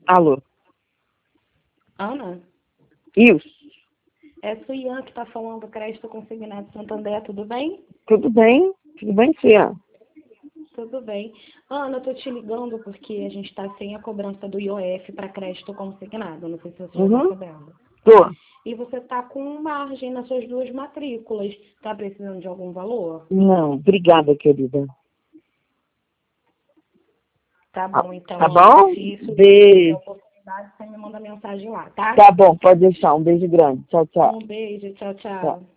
Alô? Ana? Isso. É a Suian que está falando do Crédito Consignado Santander, tudo bem? Tudo bem? Tudo bem, Cia? Tudo bem. Ana, eu tô te ligando porque a gente está sem a cobrança do IOF para crédito consignado. Não sei se você já está sabendo. Tô. E você está com margem nas suas duas matrículas. Está precisando de algum valor? Não, obrigada, querida. Tá bom, então, Tá Ana. bom? Se isso tiver Beijo. oportunidade, você me manda mensagem lá, tá? Tá bom, pode deixar. Um beijo grande. Tchau, tchau. Um beijo, tchau, Tchau. tchau.